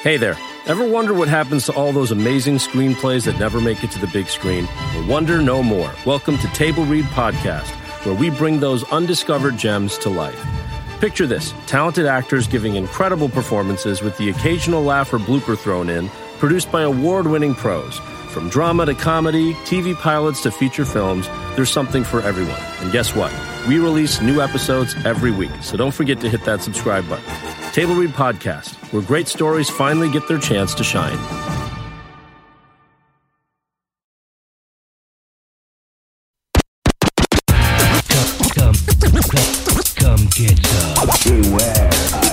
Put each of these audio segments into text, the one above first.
Hey there. Ever wonder what happens to all those amazing screenplays that never make it to the big screen? Well, wonder no more. Welcome to Table Read Podcast, where we bring those undiscovered gems to life. Picture this, talented actors giving incredible performances with the occasional laugh or blooper thrown in, produced by award-winning pros. From drama to comedy, TV pilots to feature films, there's something for everyone. And guess what? We release new episodes every week, so don't forget to hit that subscribe button. Table Read Podcast, where great stories finally get their chance to shine. Come get some. Beware,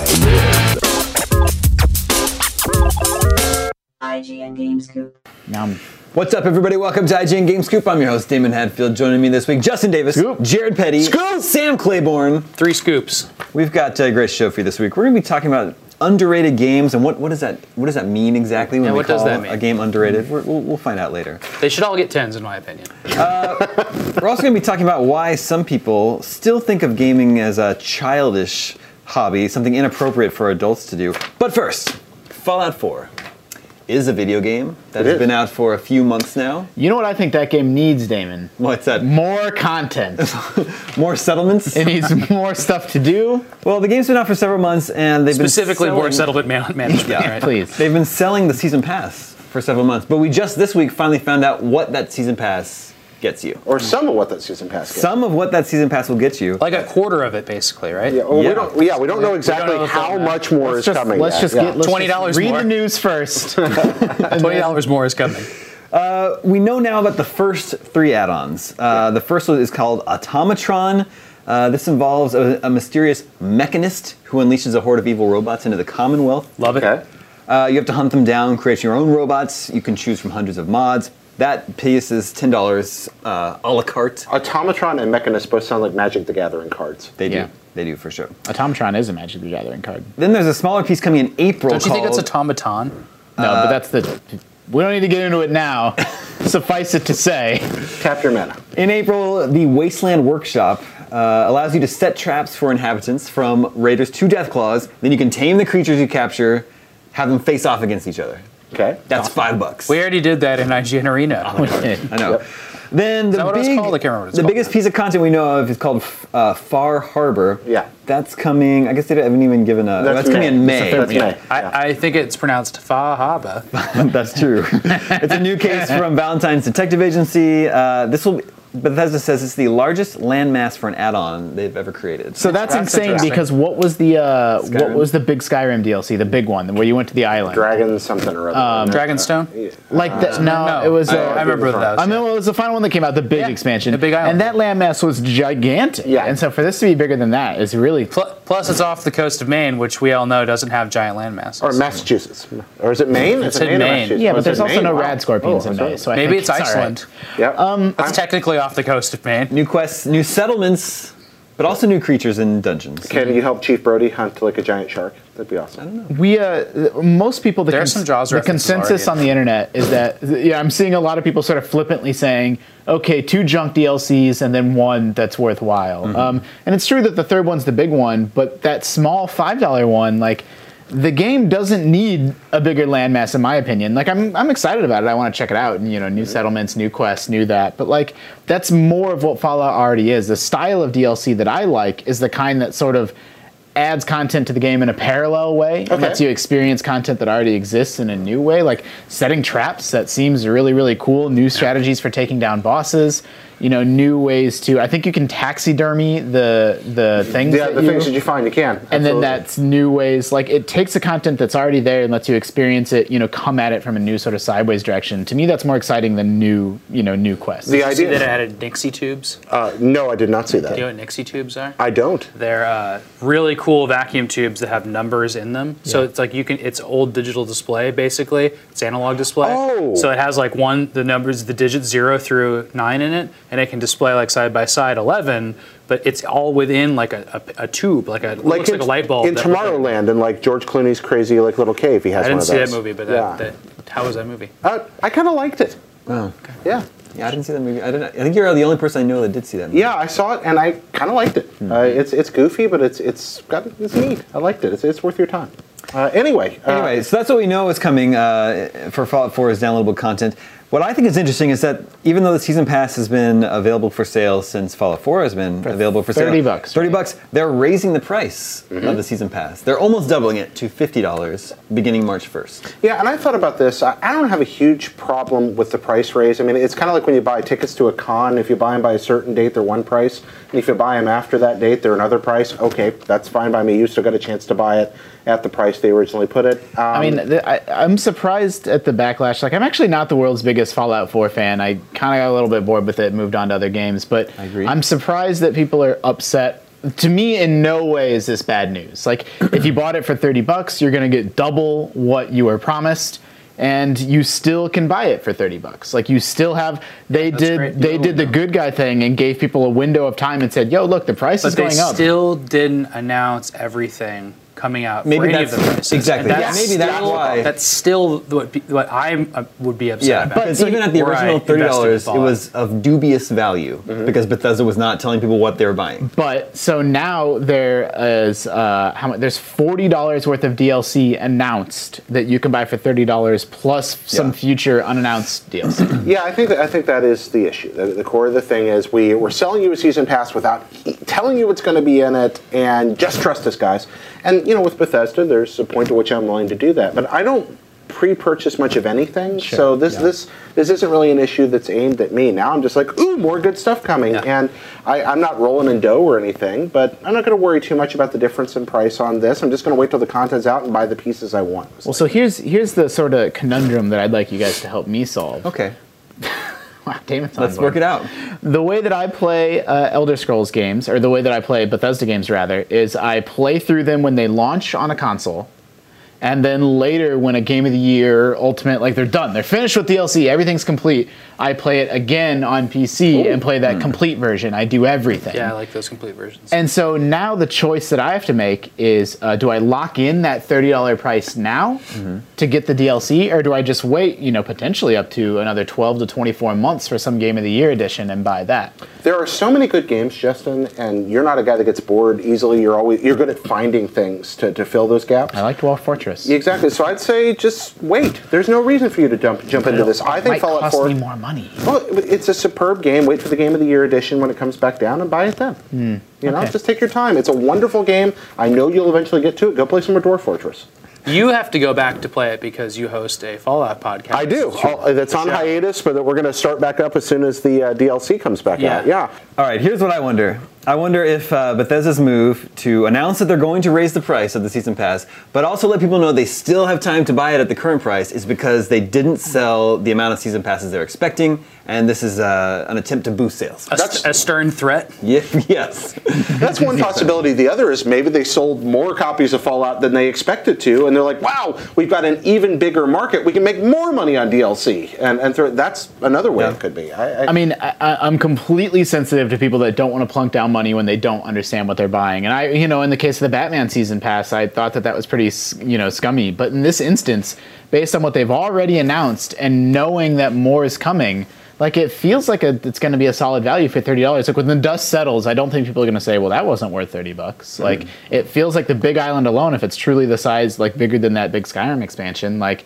IGN Game Scoop. What's up, everybody? Welcome to IGN Game Scoop. I'm your host, Damon Hadfield. Joining me this week, Justin Davis, Scoop. Jared Petty, Scoop. Sam Claiborne. 3 scoops. We've got a great show for you this week. We're going to be talking about underrated games and what does that mean exactly when we what call does that mean? a game underrated? We'll find out later. They should all get 10s, in my opinion. We're also going to be talking about why some people still think of gaming as a childish hobby, something inappropriate for adults to do. But first, Fallout 4 is a video game that has been out for a few months now. You know what I think that game needs, Damon? What's that? More content. More settlements? It needs more stuff to do. Well, the game's been out for several months, and they've Specifically, been more selling... settlement management. Yeah, right? Please. They've been selling the Season Pass for several months, but we just this week finally found out what that Season Pass gets you. Or some of what that Season Pass gets. Some of what that Season Pass will get you. Like a quarter of it, basically, right? Yeah, well, Yeah. we don't know exactly know how that. much more is coming. Let's just $20 read more. the news first. $20 more is coming. We know now about the first 3 add-ons. The first one is called Automatron. This involves a mysterious mechanist who unleashes a horde of evil robots into the Commonwealth. Love it. Okay. You have to hunt them down, create your own robots. You can choose from hundreds of mods. That piece is $10 a la carte. Automatron and Mechanist both sound like Magic the Gathering cards. They do. Yeah. They do, for sure. Automatron is a Magic the Gathering card. Then there's a smaller piece coming in April Don't you think it's called- automaton? No, but that's the... We don't need to get into it now. Suffice it to say. Tap your mana. In April, the Wasteland Workshop allows you to set traps for inhabitants from raiders to Deathclaws. Then you can tame the creatures you capture, have them face off against each other. Okay. That's $5. We already did that in IGN Arena. I know. Yep. Then the that what it was called? I can't remember what it's the called. biggest piece of content we know of is called Far Harbor. Yeah. That's coming. I guess they haven't even given a. That's coming in May. That's May. I think it's pronounced Fahaba. That's true. It's a new case from Valentine's Detective Agency. Bethesda says it's the largest landmass for an add-on they've ever created. So that's That's insane interesting. because what was the Skyrim? big Skyrim DLC, the big one, where you went to the island? Dragon something or other. Dragonstone? Like that? No, it was. I remember that. I mean, well, it was the final one that came out, the big Yeah, expansion, the big island. and that landmass was gigantic. Yeah. And so for this to be bigger than that is really. Plus, it's off the coast of Maine, which we all know doesn't have giant land masses. Or Massachusetts. Or is it Maine? It's Is it in Maine or Maine. Massachusetts? Yeah, Oh, but is there's it also Maine? no Wow. rad scorpions in that's May, right. so I Maybe think it's all right. Iceland. Yep. That's technically off the coast of Maine. New quests, new settlements, but also new creatures and dungeons. Can you help Chief Brody hunt like a giant shark? That'd be awesome. We most people There's some Jaws the references consensus already. on the internet is that I'm seeing a lot of people sort of flippantly saying, okay, 2 junk DLCs and then 1 that's worthwhile. Mm-hmm. And it's true that the third one's the big one, but that small $5 one, like, the game doesn't need a bigger landmass, in my opinion. Like, I'm excited about it. I want to check it out. And, new settlements, new quests, new that. But, like, that's more of what Fallout already is. The style of DLC that I like is the kind that sort of adds content to the game in a parallel way and lets you experience content that already exists in a new way. Like, setting traps, that seems really, really cool. New strategies for taking down bosses. New ways to... I think you can taxidermy the things Yeah, that the things that you find, you can. and then Absolutely. that's new ways, like it takes the content that's already there and lets you experience it, come at it from a new sort of sideways direction. To me, that's more exciting than new quests. The Did you see idea. that it added Nixie tubes? No, I did not see Do you know that. what Nixie tubes are? I don't. They're really cool vacuum tubes that have numbers in them. So it's like it's old digital display basically. It's analog display. Oh. So it has like the numbers, the digits 0 through 9 in it, and it can display like side by side 11. But it's all within like a tube, it looks like a light bulb. In Tomorrowland, and like George Clooney's crazy like little cave, he has I one didn't of see those. that movie, but Yeah. how was that movie? I kind of liked it. Oh. Yeah. Yeah, I didn't see that movie. I think you're the only person I know that did see that movie. Yeah, I saw it and I kind of liked it. It's goofy, but it's neat. I liked it. It's worth your time. Anyway, So that's what we know is coming for Fallout 4 is downloadable content. What I think is interesting is that even though the Season Pass has been available for sale since Fallout 4 has been available for sale. $30. $30, they're raising the price of the Season Pass. They're almost doubling it to $50 beginning March 1st. Yeah, and I thought about this. I don't have a huge problem with the price raise. I mean, it's kind of like when you buy tickets to a con. If you buy them by a certain date, they're one price. And if you buy them after that date, they're another price. Okay, that's fine by me. You still got a chance to buy it at the price they originally put it. I mean, I'm surprised at the backlash. Like, I'm actually not the world's biggest Fallout 4 fan. I kind of got a little bit bored with it, moved on to other games. But I agree. I'm surprised that people are upset. To me, in no way is this bad news. Like, if you bought it for $30, you're going to get double what you were promised. And you still can buy it for $30. Like, you still have. They did the good guy thing and gave people a window of time and said, "Yo, look, the price is going up." But they still didn't announce everything coming out for any of the prices. Exactly. Maybe that's why. That's still what I would be upset about. But even at the original $30, it was of dubious value because Bethesda was not telling people what they were buying. But so now there is how much? There's $40 worth of DLC announced that you can buy for $30 plus some future unannounced DLC. Yeah, I think that is the issue. The core of the thing is we're selling you a season pass without telling you what's going to be in it, and just trust us, guys. And with Bethesda, there's a point to which I'm willing to do that. But I don't pre-purchase much of anything, so this isn't really an issue that's aimed at me. Now I'm just like, ooh, more good stuff coming, and I'm not rolling in dough or anything, but I'm not going to worry too much about the difference in price on this. I'm just going to wait till the content's out and buy the pieces I want. Well, so here's the sort of conundrum that I'd like you guys to help me solve. Okay. Wow, Damon's Let's work it out. The way that I play Elder Scrolls games, or the way that I play Bethesda games rather, is I play through them when they launch on a console, and then later when a Game of the Year, Ultimate, like they're done, they're finished with DLC, everything's complete, I play it again on PC and play that complete version. I do everything. Yeah, I like those complete versions. And so now the choice that I have to make is, do I lock in that $30 price now to get the DLC, or do I just wait, potentially up to another 12 to 24 months for some Game of the Year edition and buy that? There are so many good games, Justin, and you're not a guy that gets bored easily. You're good at finding things to fill those gaps. I like Dwarf Fortress. Exactly. So I'd say just wait. There's no reason for you to jump into this. I think Fallout 4 cost me more money. Well, it's a superb game. Wait for the Game of the Year edition when it comes back down and buy it then. Just take your time. It's a wonderful game. I know you'll eventually get to it. Go play some more Dwarf Fortress. You have to go back to play it because you host a Fallout podcast. I do. That's on hiatus, but we're going to start back up as soon as the DLC comes back out. Yeah. All right, here's what I wonder. I wonder if Bethesda's move to announce that they're going to raise the price of the Season Pass, but also let people know they still have time to buy it at the current price, is because they didn't sell the amount of Season Passes they're expecting, and this is an attempt to boost sales. That's a stern threat? Yes. That's one possibility. The other is maybe they sold more copies of Fallout than they expected to, and they're like, wow, we've got an even bigger market. We can make more money on DLC. And that's another way it could be. I'm completely sensitive to people that don't want to plunk down money when they don't understand what they're buying. And in the case of the Batman Season Pass, I thought that was pretty, scummy. But in this instance, based on what they've already announced and knowing that more is coming, like, it feels like it's going to be a solid value for $30. Like, when the dust settles, I don't think people are going to say, well, that wasn't worth $30. Like, it feels like the Big Island alone, if it's truly the size, like, bigger than that big Skyrim expansion, like,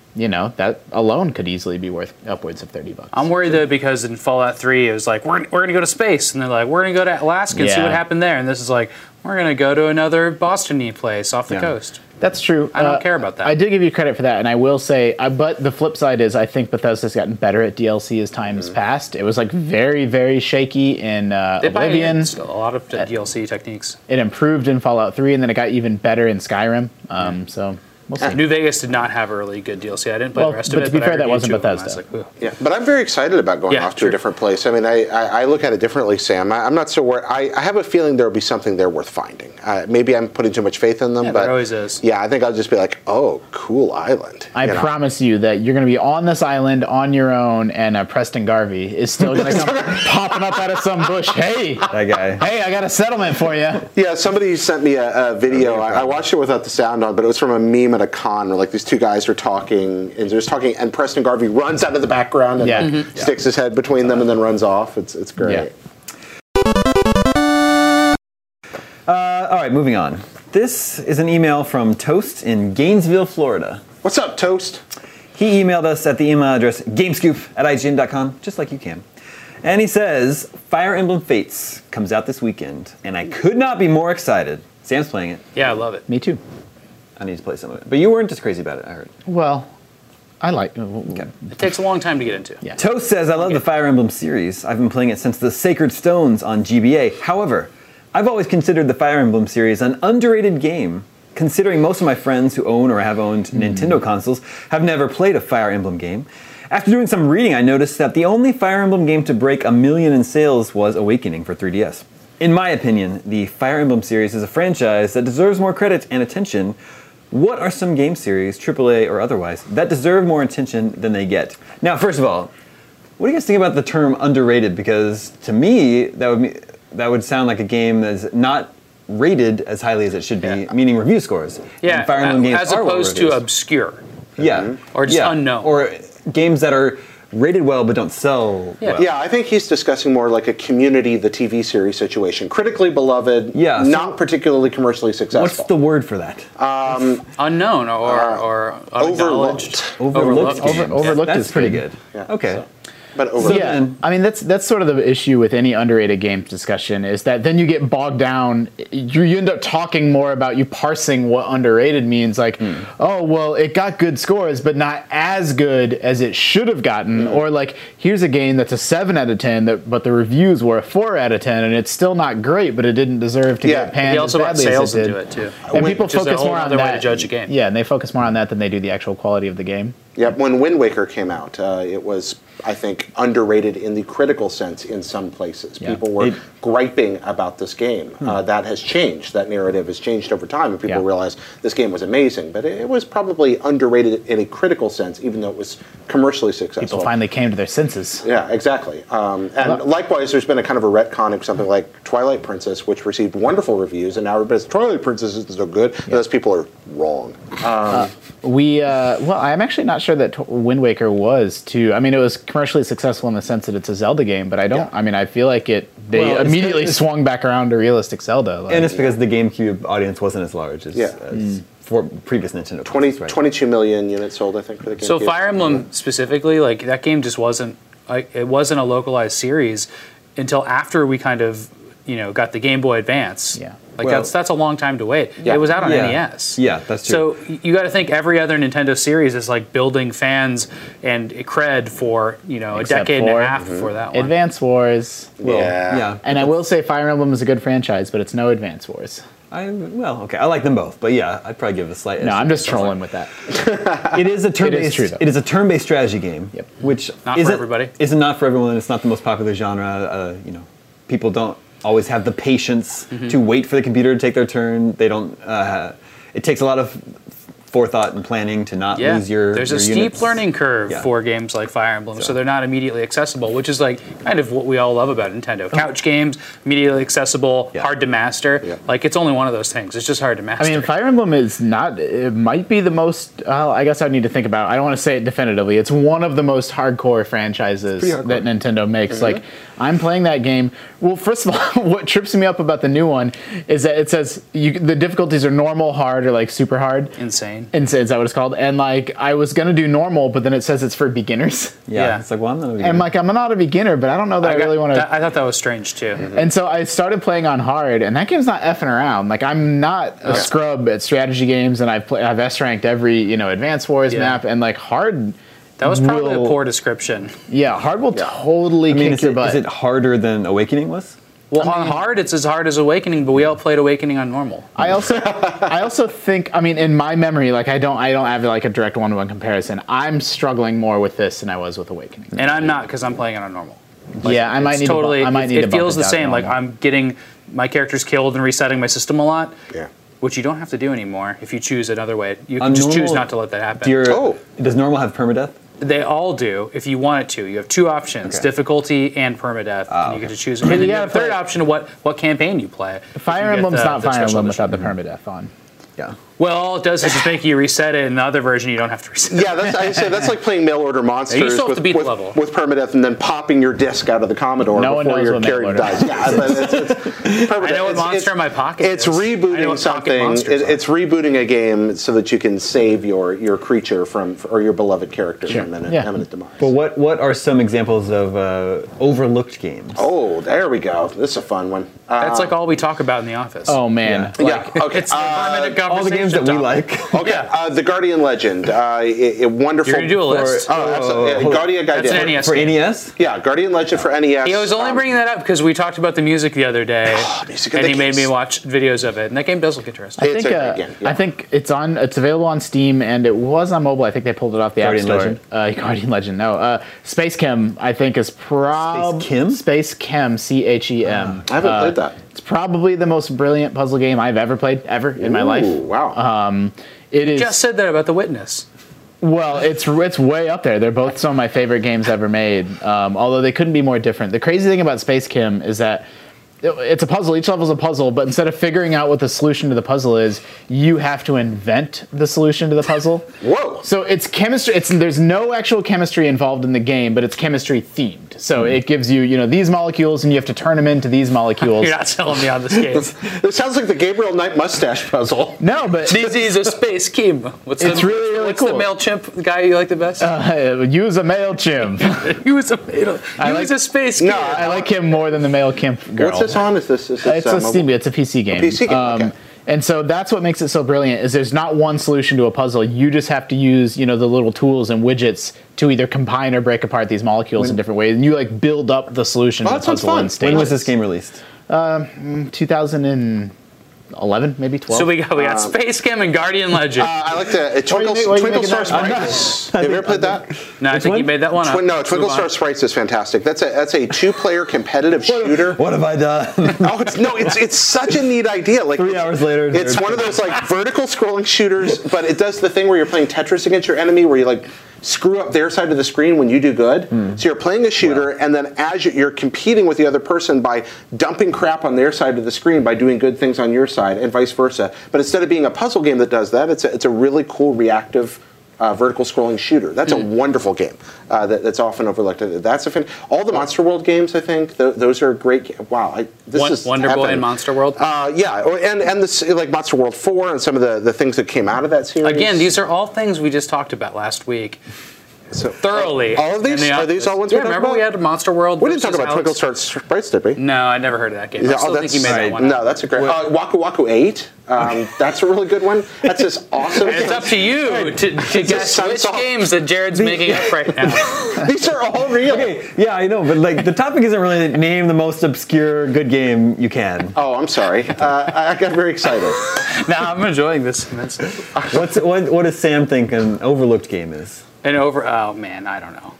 that alone could easily be worth upwards of $30. I'm worried though, because in Fallout 3 it was like, we're going to go to space, and they're like, we're going to go to Alaska and see what happened there, and this is like, we're going to go to another Boston-y place off the coast. That's true. I don't care about that. I did give you credit for that, and I will say, but the flip side is I think Bethesda's gotten better at DLC as time has passed. It was like very, very shaky in Oblivion. A lot of DLC techniques. It improved in Fallout 3, and then it got even better in Skyrim. So we'll see. New Vegas did not have early good DLC. I didn't play the rest of it. But to be fair, that wasn't Bethesda. Yeah, but I'm very excited about going off to a different place. I mean, I look at it differently, Sam. I'm not so worried. I have a feeling there will be something there worth finding. Maybe I'm putting too much faith in them. Yeah, but there always is. Yeah, I think I'll just be like, oh, cool island. I promise you that you're going to be on this island on your own, and Preston Garvey is still going to come popping up out of some bush. Hey, that guy. Hey, I got a settlement for you. Yeah, somebody sent me a video. I watched it without the sound on, but it was from a meme at a con where, like, these two guys are talking, and Preston Garvey runs out of the background and sticks his head between them and then runs off. It's great. All right, moving on. This is an email from Toast in Gainesville, Florida. What's up, Toast? He emailed us at the email address gamescoop@ign.com, just like you can. And he says, Fire Emblem Fates comes out this weekend, and I could not be more excited. Sam's playing it. Yeah, I love it. Me too. I need to play some of it. But you weren't just crazy about it, I heard. Well, I like. Okay. It takes a long time to get into. Yeah. Toast says, I love the Fire Emblem series. I've been playing it since the Sacred Stones on GBA. However, I've always considered the Fire Emblem series an underrated game, considering most of my friends who own or have owned Nintendo consoles have never played a Fire Emblem game. After doing some reading, I noticed that the only Fire Emblem game to break 1 million in sales was Awakening for 3DS. In my opinion, the Fire Emblem series is a franchise that deserves more credit and attention. What are some game series, AAA or otherwise, that deserve more attention than they get? Now, first of all, what do you guys think about the term underrated? Because to me, that would sound like a game that's not rated as highly as it should be, meaning review scores. Yeah, and Fire Emblem games as are opposed to obscure. Yeah. Or just unknown. Or games that are rated well but don't sell well. Yeah, I think he's discussing more like a Community, the TV series situation. Critically beloved, not particularly commercially successful. What's the word for that? Unknown or unacknowledged. Overlooked. Overlooked That's is pretty good. good. Okay. But overlooked. Yeah, I mean that's sort of the issue with any underrated games discussion is that then you get bogged down. You end up talking more about you parsing what underrated means. Like, oh well, it got good scores, but not as good as it should have gotten. Or like, here's a game that's a 7 out of 10, but the reviews were a 4 out of 10, and it's still not great, but it didn't deserve to get panned He also as brought badly sales as it did. into it too. And people Which is a focus whole more on other way that. to judge a game. Yeah, and they focus more on that than they do the actual quality of the game. Yeah, when Wind Waker came out, it was, I think, underrated in the critical sense in some places. Yeah. People were griping about this game. That has changed. That narrative has changed over time, and people realize this game was amazing. But it was probably underrated in a critical sense, even though it was commercially successful. People finally came to their senses. Yeah, exactly. And likewise, there's been a kind of a retcon of something like Twilight Princess, which received wonderful reviews, and now everybody's Twilight Princess isn't so good. And those people are wrong. Well, I'm actually not sure that Wind Waker was too. I mean, it was commercially successful in the sense that it's a Zelda game, but I don't. I mean, I feel like they immediately swung back around to realistic Zelda. Like, and it's because the GameCube audience wasn't as large as for previous Nintendo. 22 million units sold, I think, for the GameCube. So Fire Emblem specifically, like that game just wasn't it wasn't a localized series until after we kind of got the Game Boy Advance. Yeah. Like that's a long time to wait. It was out on NES. Yeah, that's true. So you got to think every other Nintendo series is like building fans and cred for a decade and a half before that one. Advance Wars. Yeah. And I will say Fire Emblem is a good franchise, but it's no Advance Wars. I like them both, but yeah, I'd probably give it a slight. No, I'm just trolling with that. It is a turn-based. It is true, though. It is a turn-based strategy game, which Not for everybody. Isn't not for everyone. It's not the most popular genre. People don't always have the patience to wait for the computer to take their turn. They don't. It takes a lot of forethought and planning to not lose your. There's your a steep units. learning curve for games like Fire Emblem, so they're not immediately accessible, which is like kind of what we all love about Nintendo. Couch games, immediately accessible, hard to master. Yeah. Like it's only one of those things. It's just hard to master. I mean, Fire Emblem is not. It might be the most. I guess I need to think about it. I don't want to say it definitively. It's one of the most hardcore franchises that Nintendo makes. Like I'm playing that game. Well, first of all, what trips me up about the new one is that it says the difficulties are normal, hard, or like super hard. Insane. Is that what it's called? And like I was gonna do normal, but then it says it's for beginners. Yeah. It's like, well, I'm not a beginner. And like I'm not a beginner, but I don't know that I really want to. I thought that was strange too. And so I started playing on hard, and that game's not effing around. Like I'm not a scrub at strategy games, and I've S ranked every Advance Wars map, and like hard. That was probably a poor description. Yeah, hard will totally kick your butt. Is it harder than Awakening was? Well, on hard, it's as hard as Awakening, but we all played Awakening on normal. I also think, I mean, in my memory, like I don't have like a direct one-to-one comparison. I'm struggling more with this than I was with Awakening. And I'm not, because I'm playing it on normal. Like, I might need to. It feels the same. Like I'm getting my characters killed and resetting my system a lot. Yeah. Which you don't have to do anymore if you choose another way. You can just choose not to let that happen. Does normal have permadeath? They all do if you want it to. You have two options, difficulty and permadeath. And you get to choose. And then you have a third option of what campaign you play. Fire Emblem's not Fire Emblem without the permadeath on. Yeah. Well, all it does is just make you reset it. In the other version, you don't have to reset it. Yeah, that's like playing mail order monsters You still have to beat the with level. permadeath and then popping your disc out of the Commodore No one before knows your what mail character order dies. Yeah, but it's permadeath. I know what monster in my pocket It's is. I know rebooting what pocket something. monsters are. It's rebooting a game so that you can save your creature or your beloved character from imminent demise. But what are some examples of overlooked games? Oh, there we go. This is a fun one. That's like all we talk about in the office. Oh man. Yeah. Okay. It's the permanent All the games that we conversation like. Okay. Yeah. The Guardian Legend. A wonderful. You're gonna do a list? Oh, absolutely. Guardian That's an NES For game. NES? Yeah, Guardian Legend for NES. I was only bringing that up because we talked about the music the other day, music, and that he made me game's- watch videos of it, and that game does look interesting. It's a great game, yeah. I think it's available on Steam and it was on mobile. I think they pulled it off the Guardian App Store. Legend? Guardian Legend, no. Space Chem, I think, is Space Chem? Space Chem, CHEM. I haven't played that. It's probably the most brilliant puzzle game I've ever played in my life. Ooh, wow. It is Just said that about The Witness. well, it's way up there. They're both some of my favorite games ever made. Although they couldn't be more different. The crazy thing about Space Chem is that it's a puzzle. Each level is a puzzle, but instead of figuring out what the solution to the puzzle is, you have to invent the solution to the puzzle. Whoa. So it's chemistry. There's no actual chemistry involved in the game, but it's chemistry themed. So it gives you, these molecules, and you have to turn them into these molecules. You're not selling me on this game. This sounds like the Gabriel Knight mustache puzzle. No, but This is a space scheme. It's really what's cool. the MailChimp guy you like the best? use a MailChimp. Use a space game. No, I like him more than the MailChimp girl. What's this on? Is this It's a mobile? Steam. It's a PC game. PC game, okay. And so that's what makes it so brilliant. Is there's not one solution to a puzzle. You just have to use the little tools and widgets to either combine or break apart these molecules in different ways, and you build up the solution to that the sounds puzzle fun. in stages. When was this game released? 2011, maybe 12. So we got Space Chem and Guardian Legend. I like the Twinkle what are you Twinkle making Star that? Sprites. Have you ever played that? no, I think you made that one up. No, Twinkle Star Sprites is fantastic. That's a two-player competitive shooter. What have I done? Oh, it's such a neat idea. Like 3 hours later. it's one of those vertical scrolling shooters, but it does the thing where you're playing Tetris against your enemy, where you screw up their side of the screen when you do good. So you're playing a shooter, and then as you're competing with the other person by dumping crap on their side of the screen by doing good things on your side, and vice versa. But instead of being a puzzle game that does that, it's a really cool reactive vertical scrolling shooter. That's a wonderful game that's often overlooked. That's all the Monster World games, I think, those are great. Wow, this is Wonder Boy heaven. and Monster World. Yeah, and this like Monster World 4 and some of the things that came out of that series. Again, these are all things we just talked about last week. So, Thoroughly. all of these? in the Are these office. all ones Yeah, we talked remember about? we had Monster World. We didn't talk versus about Twinkle Alex? Star Sprites, did we? No, I never heard of that game. I still think you made that one No, up. that's a great. Waku Waku 8. That's a really good one. That's this awesome. And it's up to you to guess which Sunsoft. games that Jared's making up right now. These are all real. Okay, yeah, I know, but the topic isn't really name the most obscure good game you can. Oh, I'm sorry. I got very excited. Now I'm enjoying this immensely. What does Sam think an overlooked game is? And oh man, I don't know.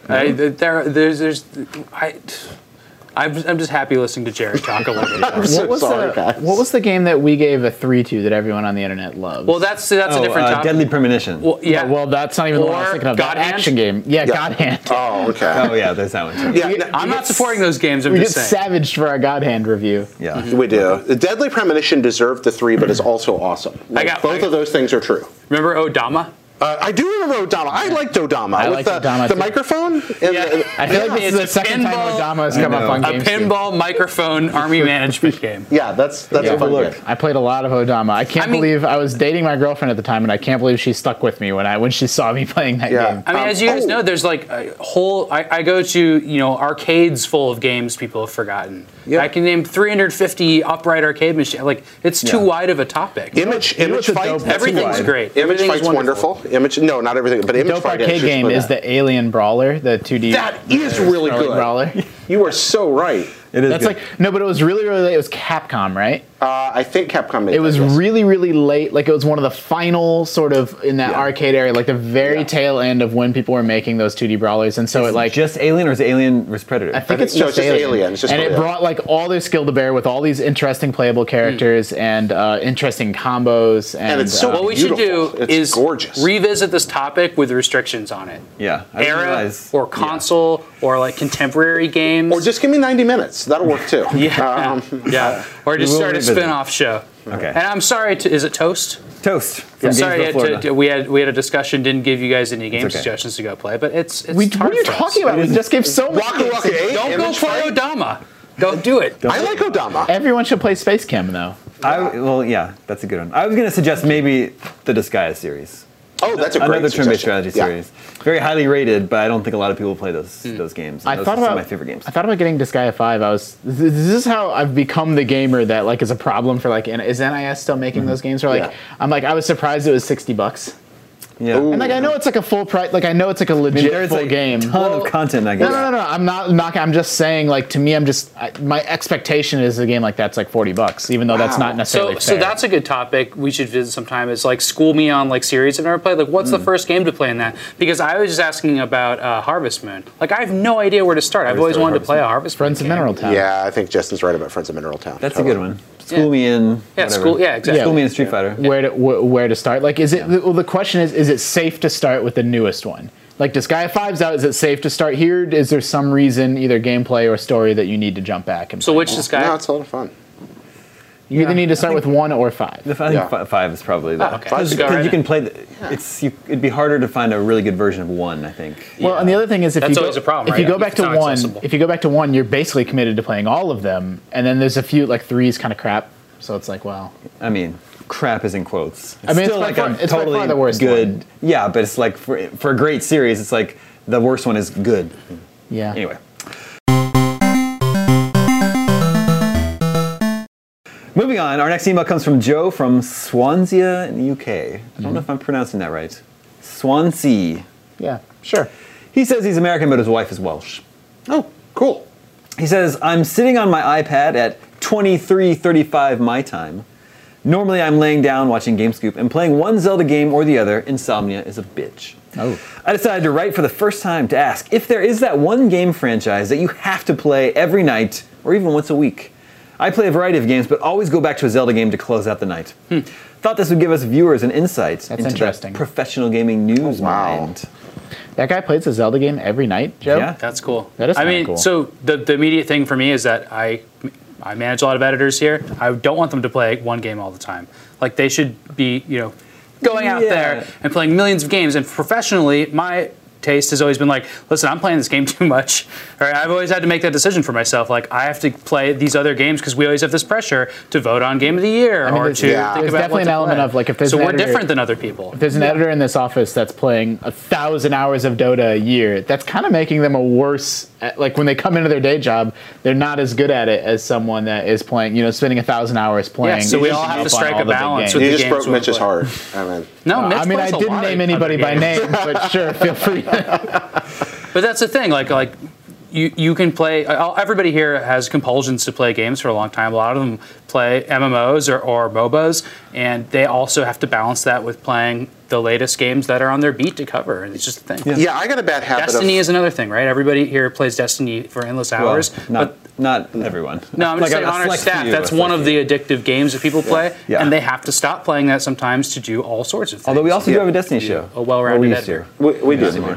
I'm just happy listening to Jared talk a little bit. I'm so What was, sorry, guys. what was the game that we gave a 3 to that everyone on the internet loves? Well, that's a different topic. Deadly Premonition. Well, yeah. Well, that's not even the one I was Or thinking of. God That Hand? action game. Yeah, Yeah. God Hand. Oh, okay. Oh yeah, there's that one too. Yeah, no, I'm not supporting those games. I'm We get just saying. savaged for our God Hand review. Yeah. we do. The Deadly Premonition deserved the 3, but is also awesome. Both of those things are true. Remember Odama? I do remember Odama. I liked Odama. I with liked Odama the too. microphone. And I feel like this is It's the a second time pinball- Odama has come up on A Games. pinball microphone army management game. yeah, that's a fun Overlooked. game. I played a lot of Odama. I can't I mean- believe I was dating my girlfriend at the time, and I can't believe she stuck with me when she saw me playing that Yeah. game. I mean, as you guys know, there's like a whole. I go to arcades full of games people have forgotten. Yeah. I can name 350 upright arcade machines. Like it's too wide of a topic. Image what's a Fight. dope- Everything's wide. great. Image Everything's Fight's wonderful. No, not everything, but Image Dope Fight. arcade game is the Alien Brawler, the 2D. That is really scrolling good. Brawler. You are so right. It is. That's good. like no, but it was really late. It was Capcom, right? I think Capcom made It was that, yes. really, really late. Like it was one of the final sort of in that arcade area, like the very tail end of when people were making those 2D brawlers, and so it like just Alien or is it Alien vs Predator? I think it's No, just it's just Alien. Alien. It's just and it Alien. brought like all their skill to bear with all these interesting playable characters and interesting combos. And it's so What we should do Beautiful. It's is gorgeous. revisit this topic with restrictions on it. Yeah. I didn't Era realize- or console or like contemporary games. Or just give me 90 minutes. That'll work too. yeah, yeah. Or just will start a revisit. spin-off show. Okay. And I'm sorry, is it Toast? Toast from Sorry, Gainesville, Florida. we had a discussion. Didn't give you guys any game okay. suggestions to go play, but it's What hard are you for us. talking about? We just gave so many. Waka Waka 8. Don't go Image play Fight? Odama. Don't do it. I like Odama. Everyone should play Space Cam though. Well, yeah, that's a good one. I was going to suggest maybe the Disgaea series. Oh, that's a great Another turn-based suggestion. strategy Yeah. series. Very highly rated, but I don't think a lot of people play those games. I Those thought are some about of my favorite games. I thought about getting Disgaea 5. This is how I've become the gamer that like is a problem for like. Is NIS still making those games? Or like Yeah. I'm like I was surprised it was $60. Yeah. Ooh. And like I know it's like a full price. Like I know it's like a legit There's full like game. a ton of content in that game. No. I'm not knocking. I'm just saying, like to me, my expectation is a game like that's like $40, even though that's not necessarily So fair. that's a good topic we should visit sometime. Is like school me on like series I've never played. Like, what's the first game to play in that? Because I was just asking about Harvest Moon. Like, I have no idea where to start. I've always wanted to play a Harvest Moon Friends of game. Mineral Town. Yeah, I think Justin's right about Friends of Mineral Town. That's Totally. a good one. School me in. Yeah, whatever. school. Yeah, exactly. School me in Street Fighter. Where to start? Like, is it? Well, the question is it safe to start with the newest one? Like, Disgaea 5's out. Is it safe to start here? Is there some reason, either gameplay or story, that you need to jump back? And So play which more? this guy? No, it's a lot of fun. You either need to start with 1 or 5. I think Yeah. 5 is probably that. okay. Because Let's go right you can in. play. It'd be harder to find a really good version of 1. I think. Well, and the other thing is, if That's you go, always a problem, if you right? go back It's to not 1, accessible. if you go back to 1, you're basically committed to playing all of them, and then there's a few like 3's kind of crap. So it's like, well, I mean, crap is in quotes. It's I mean, still it's like by far- a it's by far totally the worst good. one. Yeah, but it's like for a great series, it's like the worst one is good. yeah. Anyway. Moving on, our next email comes from Joe from Swansea in the UK. I don't know if I'm pronouncing that right. Swansea. Yeah, sure. He says he's American, but his wife is Welsh. Oh, cool. He says, I'm sitting on my iPad at 23:35 my time. Normally I'm laying down watching GameScoop and playing one Zelda game or the other. Insomnia is a bitch. Oh. I decided to write for the first time to ask if there is that one game franchise that you have to play every night or even once a week. I play a variety of games, but always go back to a Zelda game to close out the night. Thought this would give us viewers an insight into interesting. that professional gaming news wow. mind. That guy plays a Zelda game every night, Joe? Yeah. That's cool. That is I kinda mean, cool. so the immediate thing for me is that I manage a lot of editors here. I don't want them to play one game all the time. Like they should be, going out Yeah. there and playing millions of games. And professionally, my taste has always been like, listen, I'm playing this game too much. Right? I've always had to make that decision for myself. Like I have to play these other games because we always have this pressure to vote on Game of the Year mean, or there's- to yeah. think there's about definitely what an to element play. of, like, if there's so an we're editor- different than other people. If there's an editor in this office that's playing 1,000 hours of Dota a year, that's kind of making them a worse. Like when they come into their day job, they're not as good at it as someone that is playing, spending 1,000 hours playing. so we all keeping have up to on strike all a the big balance games. with You the just games broke we Mitch's play. heart. I mean, No, Mitch I mean, I plays a didn't lot name of anybody other by games. name, but sure, feel free. But that's the thing, like you can play. Everybody here has compulsions to play games for a long time. A lot of them play MMOs or MOBAs, and they also have to balance that with playing the latest games that are on their beat to cover. And it's just a thing. yeah, I got a bad habit Destiny of... is another thing, right? Everybody here plays Destiny for endless hours. Well, not everyone. No, I'm just saying a on our select staff, few, that's a one select of few. the addictive games that people play, Yeah. and they have to stop playing that sometimes to do all sorts of things. Although we also do Yeah. have a Destiny show. A well-rounded Or we used editor. to. We do. anymore.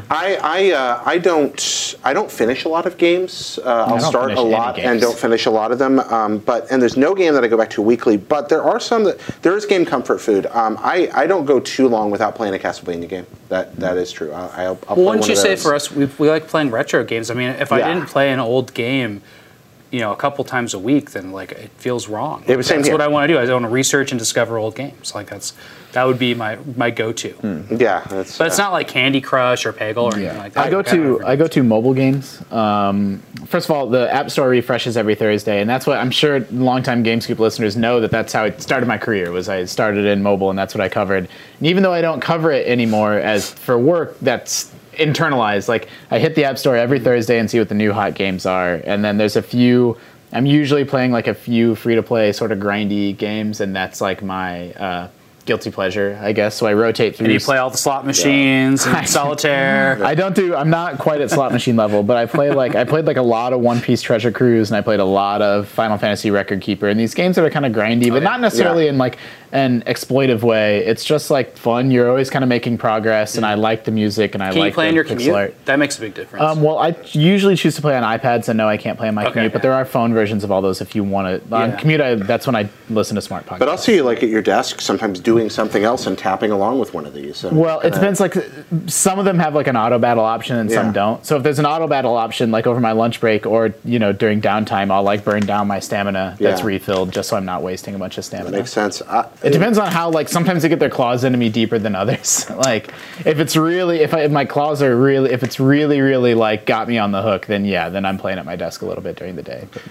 I don't finish a lot of games. I'll don't start finish a any lot and games. don't finish a lot of them. And there's no game that I go back to weekly. But there are some that there is game comfort food. I don't go too long without playing a Castlevania game. That is true. I'll play Well, wouldn't one you of say those. for us, we like playing retro games? I mean, if I Yeah. didn't play an old game, a couple times a week, then like it feels wrong. It was same That's here. what I want to do. I want to research and discover old games. Like that would be my go-to. Yeah, that's. But it's not like Candy Crush or Peggle or anything like that. I go to mobile games. First of all, the App Store refreshes every Thursday, and that's what I'm sure longtime GameScoop listeners know that's how it started my career. Was I started in mobile, and that's what I covered. And even though I don't cover it anymore as for work, that's internalized. Like I hit the App Store every Thursday and see what the new hot games are, and then there's a few. I'm usually playing like a few free-to-play sort of grindy games, and that's like my guilty pleasure, I guess. So I rotate through. And you play all the slot machines and solitaire. I'm not quite at slot machine level, but I played like a lot of One Piece Treasure Cruise, and I played a lot of Final Fantasy Record Keeper, and these games that are kind of grindy, but not necessarily in like an exploitive way. It's just like fun. You're always kind of making progress, and I like the music, and I Can like you play the on your pixel commute? art. That makes a big difference. Well, I usually choose to play on iPad, so no, I can't play on my Okay, commute. But yeah. there are phone versions of all those if you want to. On Yeah. commute, that's when I listen to smart podcasts. But I'll see you like at your desk, sometimes doing something else and tapping along with one of these. So Well, it depends. Like some of them have like an auto battle option, and Yeah. some don't. So if there's an auto battle option, like over my lunch break or during downtime, I'll like burn down my stamina that's Yeah. refilled, just so I'm not wasting a bunch of stamina. Makes sense. It depends on how, like, sometimes they get their claws into me deeper than others. Like, if it's really, if my claws are really, if it's really, really, like, got me on the hook, then yeah, then I'm playing at my desk a little bit during the day. But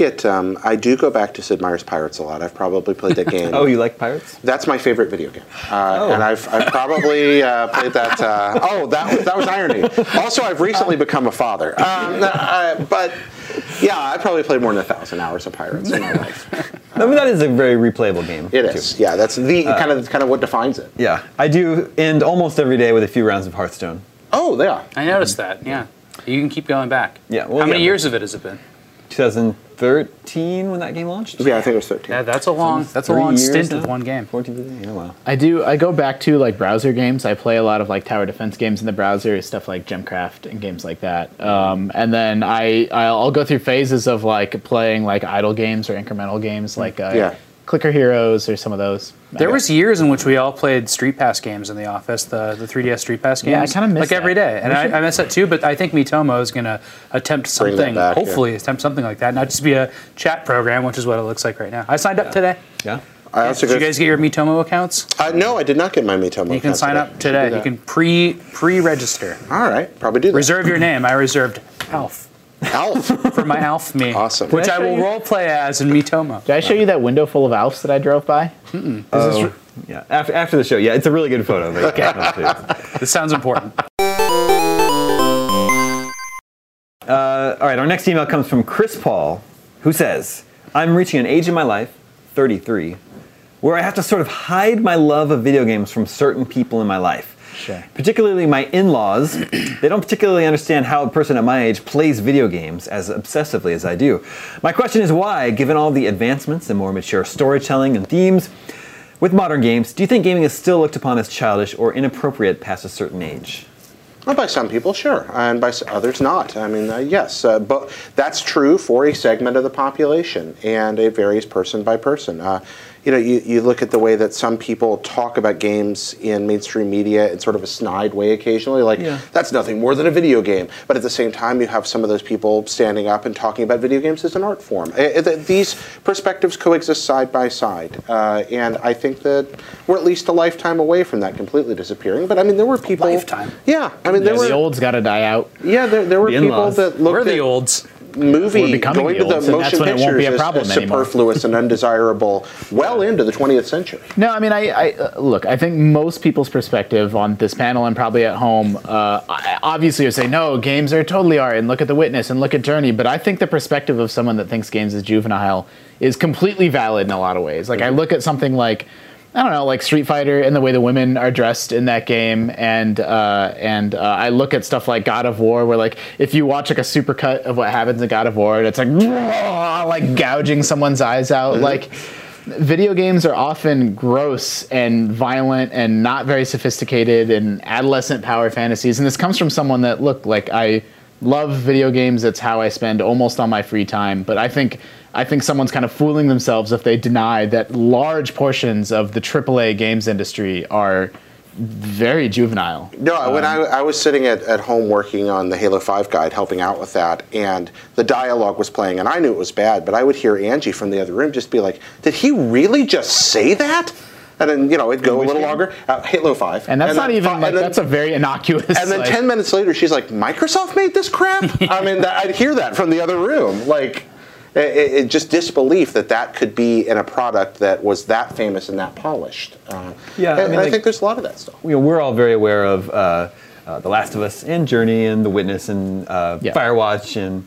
I do go back to Sid Meier's Pirates a lot. I've probably played that game. Oh, you like pirates? That's my favorite video game, and I've probably played that. That was irony. Also, I've recently become a father, but yeah, I probably played more than 1,000 hours of Pirates in my life. I mean, that is a very replayable game. It is, yeah. That's the kind of what defines it. Yeah, I do end almost every day with a few rounds of Hearthstone. Oh, yeah. I noticed that. Yeah, you can keep going back. Yeah, well, How many yeah, years of it has it been? 2013 when that game launched? Yeah, I think it was 13. Yeah, that's a long 3 long years stint now? of one game. 14, 15? Yeah, wow. I go back to, like, browser games. I play a lot of, like, tower defense games in the browser, stuff like Gemcraft and games like that. And then I'll go through phases of, like, playing, like, idle games or incremental games, like Clicker Heroes or some of those. There was years in which we all played Street Pass games in the office, the 3DS Street Pass games. Yeah, I kinda miss like every that. day, and I miss that too. But I think Miitomo is going to attempt Bring that something, back, yeah. hopefully attempt something like that, not just be a chat program, which is what it looks like right now. I signed up today. Yeah? I also Did you guys get your Miitomo accounts? No, I did not get my Miitomo. You can sign up today. You can pre-register. All right, probably do that. Reserve your name. I reserved Alf Alf. for my Alf me. Awesome. Which Did I I show will you- role play as in Miitomo. Did I show you that window full of Alfs that I drove by? Oh, yeah. After the show, yeah, it's a really good photo. But This sounds important. all right, our next email comes from Chris Paul, who says, I'm reaching an age in my life, 33, where I have to sort of hide my love of video games from certain people in my life. Sure. Particularly my in-laws. They don't particularly understand how a person at my age plays video games as obsessively as I do. My question is why, given all the advancements and more mature storytelling and themes with modern games, do you think gaming is still looked upon as childish or inappropriate past a certain age? Well, by some people, sure, and by others, not. I mean, yes, but that's true for a segment of the population, and it varies person by person. You look at the way that some people talk about games in mainstream media in sort of a snide way occasionally, like, that's nothing more than a video game. But at the same time, you have some of those people standing up and talking about video games as an art form. These perspectives coexist side by side, and I think that we're at least a lifetime away from that completely disappearing. But I mean, there were people... Lifetime. Yeah, I mean, there The were... old's got to die out. Yeah, there were The people in-laws. that looked We're the at olds. movie We're becoming going the to the olds, and that's motion when it won't be a pictures problem as anymore. superfluous and undesirable well into the 20th century. No, I mean, look, I think most people's perspective on this panel and probably at home, obviously would say, no, games are totally art, and look at The Witness, and look at Journey, but I think the perspective of someone that thinks games is juvenile is completely valid in a lot of ways. Like, I look at something like, I don't know, like Street Fighter and the way the women are dressed in that game, and I look at stuff like God of War, where, like, if you watch like a supercut of what happens in God of War, and it's like gouging someone's eyes out, like, video games are often gross and violent and not very sophisticated and adolescent power fantasies, and this comes from someone that, look, like, I love video games. It's how I spend almost all my free time, but I think someone's kind of fooling themselves if they deny that large portions of the AAA games industry are very juvenile. No, when I was sitting at home working on the Halo 5 guide, helping out with that, and the dialogue was playing, and I knew it was bad, but I would hear Angie from the other room just be like, did he really just say that? And then, it'd go a little longer. Halo 5. And that's not then even, like, that's a very innocuous... And then like, 10 minutes later, she's like, Microsoft made this crap? I mean, I'd hear that from the other room. Like, it just disbelief that could be in a product that was that famous and that polished. I think there's a lot of that stuff. We're all very aware of The Last of Us and Journey and The Witness and Firewatch and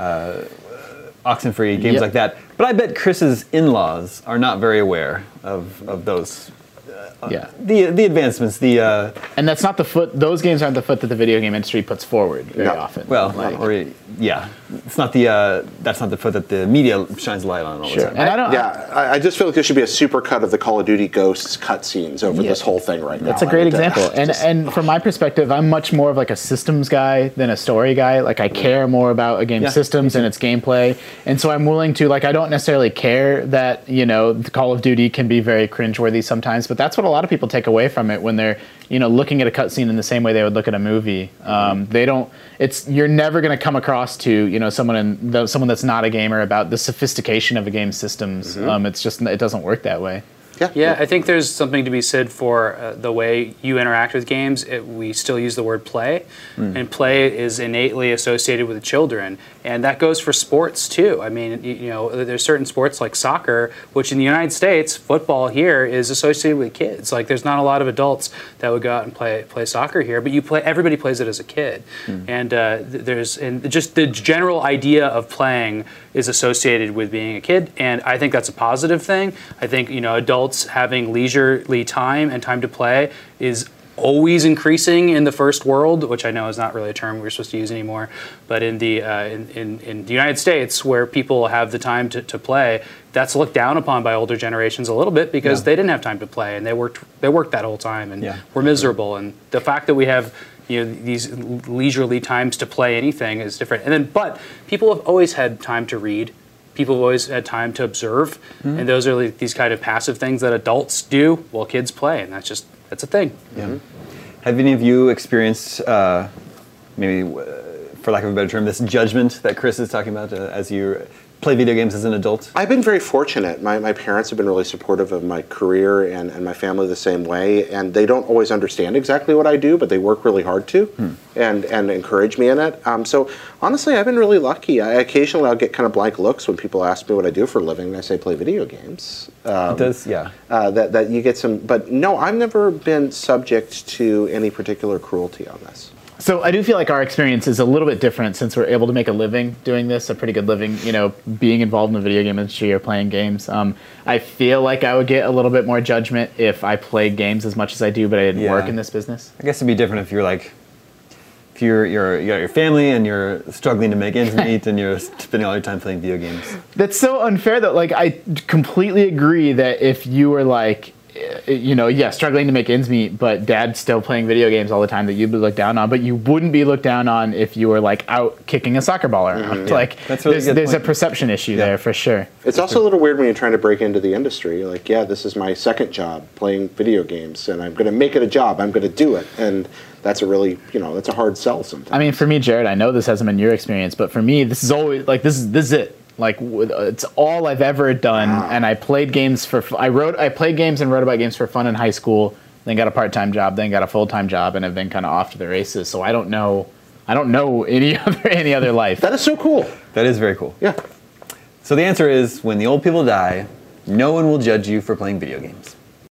Oxenfree, games like that. But I bet Chris's in-laws are not very aware of those. The advancements, and that's not the foot. Those games aren't the foot that the video game industry puts forward very often. Well, like, or yeah, it's not the that's not the foot that the media shines light on all the time. And I don't. I just feel like there should be a super cut of the Call of Duty Ghosts cutscenes over this whole thing right now. That's a great I mean, example. And from my perspective, I'm much more of like a systems guy than a story guy. Like I care more about a game's systems and its gameplay. And so I'm willing to, like, I don't necessarily care that, you know, the Call of Duty can be very cringeworthy sometimes, but that's what a lot of people take away from it when they're, you know, looking at a cutscene in the same way they would look at a movie. They don't, you're never going to come across to, you know, someone that's not a gamer about the sophistication of a game's systems. It's just, it doesn't work that way. Yeah, I think there's something to be said for the way you interact with games. We still use the word play, and play is innately associated with children, and that goes for sports too. I mean, you know, there's certain sports like soccer, which in the United States, football here is associated with kids. Like, there's not a lot of adults that would go out and play soccer here, but everybody plays it as a kid, and and just the general idea of playing is associated with being a kid, and I think that's a positive thing. I think, you know, adults having leisurely time and time to play is always increasing in the first world, which I know is not really a term we're supposed to use anymore, but in the in the United States, where people have the time to play, that's looked down upon by older generations a little bit because they didn't have time to play and they worked that whole time and were miserable. And the fact that we have, you know, these leisurely times to play anything is different. And then, but people have always had time to read. People have always had time to observe, and those are like these kind of passive things that adults do while kids play, and that's a thing. Yeah. Have any of you experienced, maybe for lack of a better term, this judgment that Chris is talking about as you play video games as an adult? I've been very fortunate. My parents have been really supportive of my career and my family the same way, and they don't always understand exactly what I do, but they work really hard to and encourage me in it. So honestly, I've been really lucky. Occasionally I'll get kind of blank looks when people ask me what I do for a living, and I say play video games. It does, yeah. That you get some, but no, I've never been subject to any particular cruelty on this. So I do feel like our experience is a little bit different since we're able to make a living doing this, a pretty good living, you know, being involved in the video game industry or playing games. I feel like I would get a little bit more judgment if I played games as much as I do, but I didn't work in this business. I guess it'd be different if you're like, if you got your family and you're struggling to make ends meet and you're spending all your time playing video games. That's so unfair though. Like, I completely agree that if you were like, you know, struggling to make ends meet, but dad's still playing video games all the time, that you'd be looked down on, but you wouldn't be looked down on if you were like out kicking a soccer ball around. Like, there's a perception issue there for sure. It's also a little weird when you're trying to break into the industry. You're like, this is my second job playing video games, and I'm going to make it a job. I'm going to do it. And that's a really, you know, that's a hard sell sometimes. I mean, for me, Jared, I know this hasn't been your experience, but for me, this is always like, this is it. Like, it's all I've ever done, and I played games I played games and wrote about games for fun in high school, then got a part-time job, then got a full-time job, and have been kind of off to the races. So I don't know any other life. That is so cool. That is very cool. Yeah. So the answer is, when the old people die, no one will judge you for playing video games.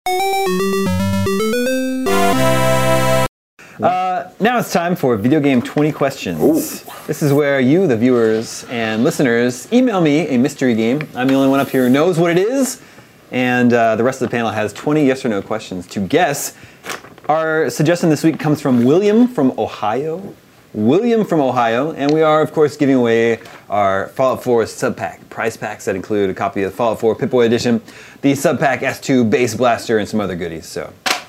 Now it's time for Video Game 20 Questions. Ooh. This is where you, the viewers and listeners, email me a mystery game. I'm the only one up here who knows what it is, and the rest of the panel has 20 yes or no questions to guess. Our suggestion this week comes from William from Ohio. And we are, of course, giving away our Fallout 4 sub-pack, prize packs that include a copy of Fallout 4 Pip-Boy Edition, the sub-pack S2 Base Blaster, and some other goodies. So,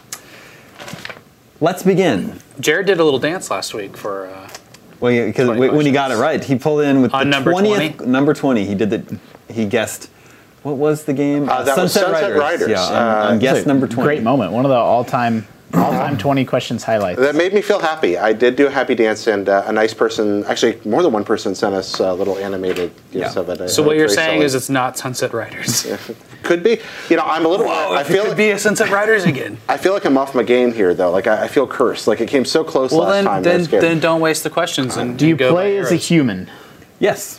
let's begin. Jared did a little dance last week for. Well, yeah, because when he got it right, he pulled in with on the number 20th 20? number 20. He guessed. What was the game? That was Sunset Riders. Yeah, on guess number 20. Great moment. One of the all-time 20 questions highlights. That made me feel happy. I did do a happy dance, and a nice person, actually more than one person, sent us a little animated use of it. So what you're saying is it's not Sunset Riders. Could be. You know, I'm a little. I feel it could be a Sunset Riders again. I feel like I'm off my game here, though. Like I feel cursed. Like it came so close last time. Then don't waste the questions. And do you go play as a human? Yes.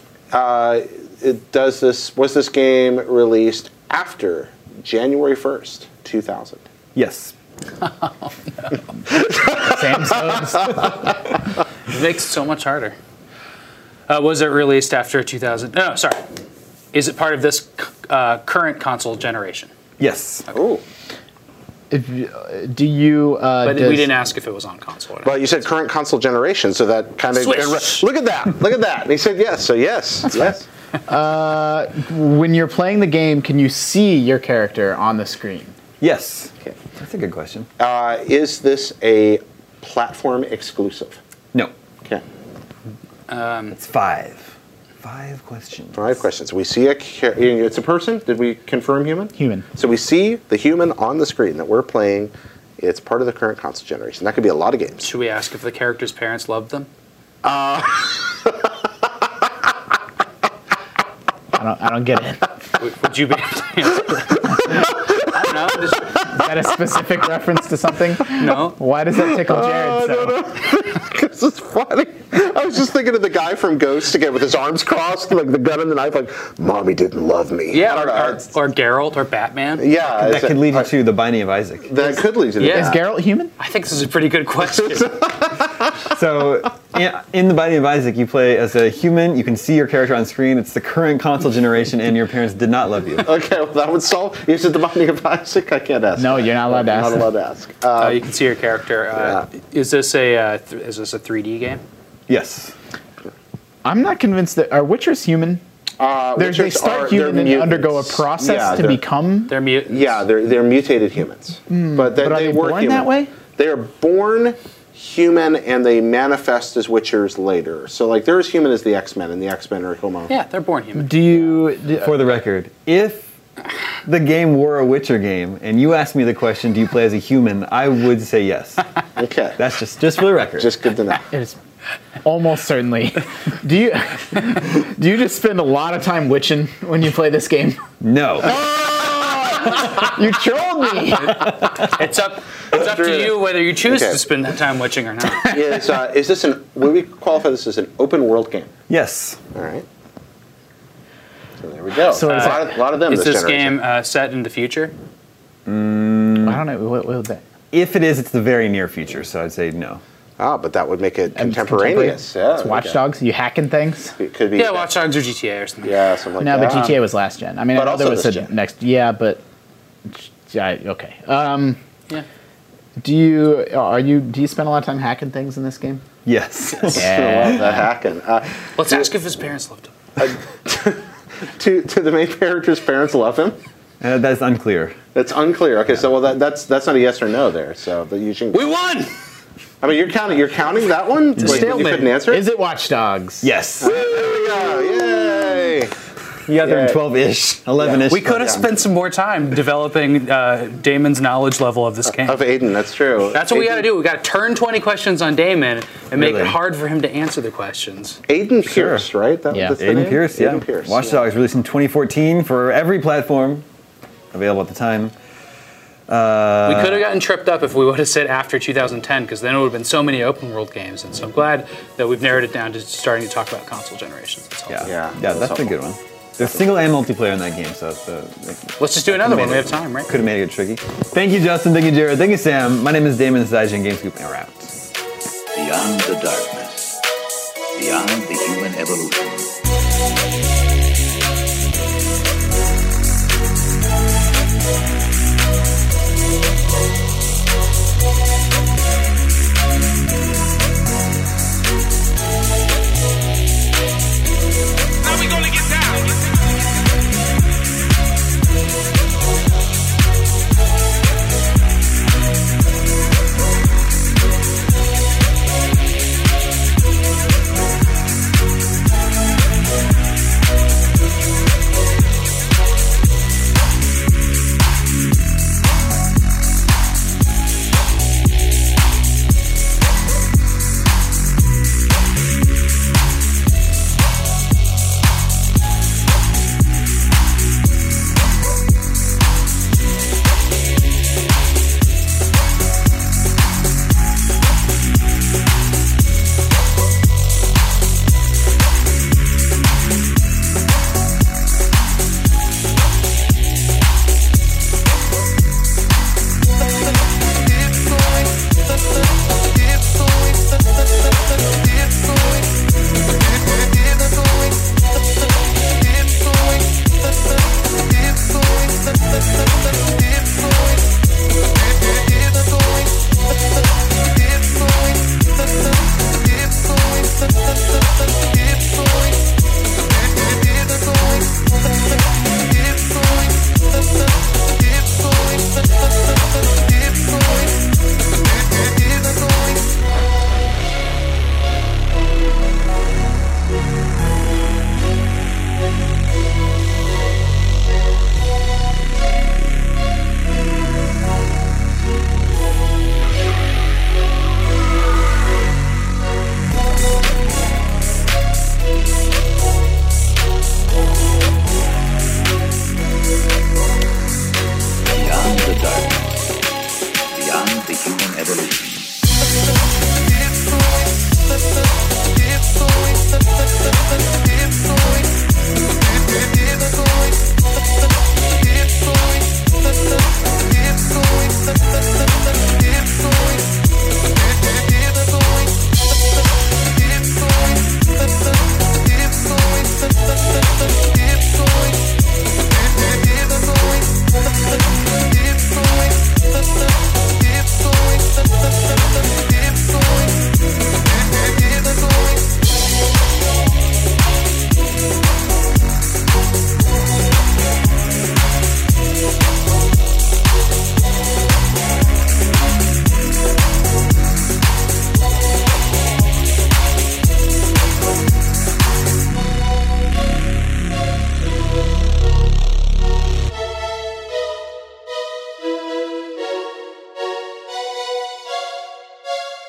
Was this game released after January 1st, 2000? Yes. Oh, no. Sam's host. It makes it so much harder. Was it released after 2000? No, sorry. Is it part of this current console generation? Yes. Oh. Do you? But we didn't ask if it was on console or not. Well, you said current console generation, so that kind of Switch. look at that, look at that. And he said yes, so yes, yes. When you're playing the game, can you see your character on the screen? Yes. Okay. That's a good question. Is this a platform exclusive? No. Okay. It's 5. 5 questions. 5 questions. We see it's a person. Did we confirm human? Human. So we see the human on the screen that we're playing. It's part of the current console generation. That could be a lot of games. Should we ask if the character's parents loved them? I don't get it. Would you be able to answer? I don't know. Is that a specific reference to something? No. Why does that tickle Jared so? This is funny. I was just thinking of the guy from Ghost again with his arms crossed, like the gun and the knife, like, Mommy didn't love me. Yeah, or Geralt or Batman. Yeah. That could lead you to The Binding of Isaac. That could lead to that. Yeah. Is Geralt human? I think this is a pretty good question. So, in The Binding of Isaac, you play as a human. You can see your character on screen. It's the current console generation, and your parents did not love you. Okay, well, that would solve. Is it the Binding of Isaac? I can't ask. No, you're not allowed to ask. Not allowed to ask. You can see your character. Is this a 3D game? Yes. I'm not convinced that are Witchers human. They start human and undergo a process to become. They're mutants. Yeah, they're mutated humans. But are they were born human. that way? They are born human and they manifest as Witchers later. So like they're as human as the X-Men, and the X-Men are Homo. Yeah, they're born human. For the record, if the game were a Witcher game and you asked me the question, do you play as a human, I would say yes. Okay. That's just for the record. Just good to know. It is almost certainly. Do you just spend a lot of time witching when you play this game? No. You trolled me. It's up to you whether you choose to spend that time witching or not. Is this would we qualify this as an open world game? Yes. All right. So there we go. So a lot of them. Is this generation. game set in the future? I don't know. What would that? If it is, it's the very near future, so I'd say no. Ah, but that would make it contemporaneous. Yeah, It's Watch Dogs. You hacking things? It could be. Yeah, Watch Dogs or GTA or something. Yeah, something like No, that. but GTA was last gen. I mean, But I know there also was this a gen. next. Yeah, but okay. Yeah. Do you spend a lot of time hacking things in this game? Yes. Yeah. The hacking. Let's ask if his parents loved him. To the main character's parents love him. That's unclear. That's unclear. Okay, so that's not a yes or no there. So that you should. We won! I mean, you're counting that one. Like, you couldn't answer. Is it Watch Dogs? Yes. There we go. Yay! You got there in Yeah. 12-ish, 11-ish. We could have spent some more time developing Damon's knowledge level of this game. Of Aiden, that's true. That's what we got to do. We got to turn 20 questions on Damon and make it Really? hard for him to answer the questions. Aiden Pierce, right? Yeah. That's the Aiden name? Pierce, yeah. Aiden Pierce. Watch Dogs released in 2014 for every platform available at the time. We could have gotten tripped up if we would have said after 2010, because then it would have been so many open world games. And so I'm glad that we've narrowed it down to starting to talk about console generations. That's helpful. Yeah, Yeah, that's a good one. There's single and multiplayer in that game, so Let's just do another one. We have time, right? could have made it tricky. Thank you, Justin. Thank you, Jared. Thank you, Sam. My name is Damon. This is IGN GameScoop, and we're out. Beyond the darkness, beyond the human evolution.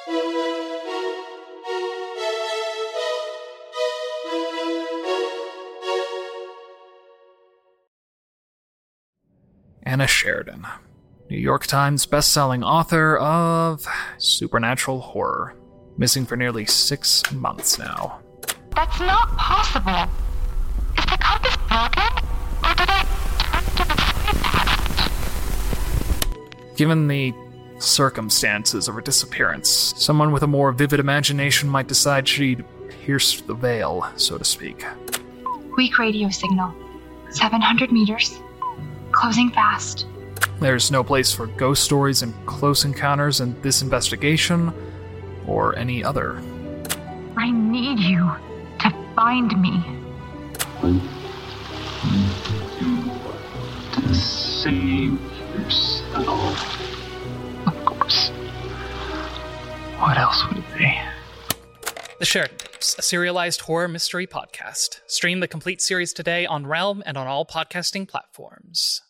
Anna Sheridan, New York Times bestselling author of supernatural horror, missing for nearly 6 months now. That's not possible. Is the compass broken? Or did I turn to the side path? Given the circumstances of her disappearance, someone with a more vivid imagination might decide she'd pierce the veil, so to speak. Weak radio signal. 700 meters. Closing fast. There's no place for ghost stories and close encounters in this investigation, or any other. I need you to find me. To save yourself. Of course. What else would it be? The Sheridan Tapes, a serialized horror mystery podcast. Stream the complete series today on Realm and on all podcasting platforms.